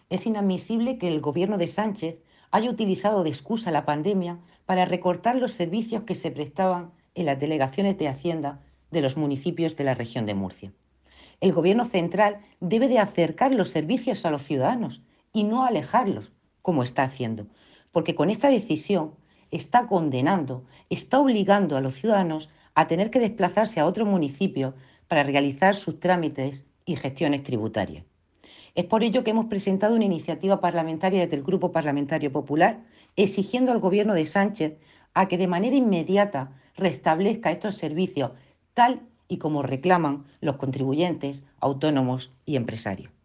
Es inadmisible que el gobierno de Sánchez haya utilizado de excusa la pandemia para recortar los servicios que se prestaban en las delegaciones de Hacienda de los municipios de la región de Murcia. El gobierno central debe de acercar los servicios a los ciudadanos y no alejarlos, como está haciendo, porque con esta decisión está condenando, está obligando a los ciudadanos a tener que desplazarse a otro municipio para realizar sus trámites y gestiones tributarias. Es por ello que hemos presentado una iniciativa parlamentaria desde el Grupo Parlamentario Popular exigiendo al Gobierno de Sánchez a que de manera inmediata restablezca estos servicios tal y como reclaman los contribuyentes, autónomos y empresarios.